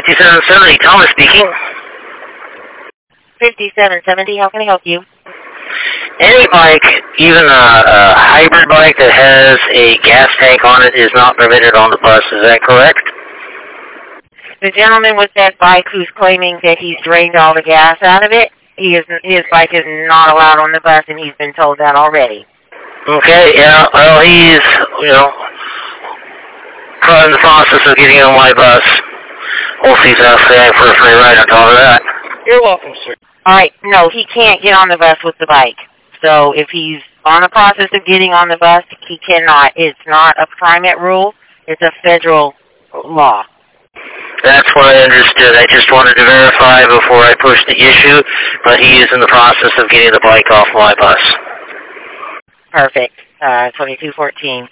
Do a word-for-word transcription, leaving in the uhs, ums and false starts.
fifty-seven seventy, Thomas speaking. fifty-seven seventy, how can I help you? Any bike, even a, a hybrid bike that has a gas tank on it, is not permitted on the bus. Is that correct? The gentleman with that bike who's claiming that he's drained all the gas out of it, he is, his bike is not allowed on the bus, and he's been told that already. Okay, yeah, well, he's, you know, in the process of getting on my bus. We'll see if that's for a free ride on top of that. You're welcome, sir. All right, no, he can't get on the bus with the bike. So if he's on the process of getting on the bus, he cannot. It's not a primate rule. It's a federal law. That's what I understood. I just wanted to verify before I pushed the issue, but he is in the process of getting the bike off my bus. Perfect. Uh, twenty-two fourteen.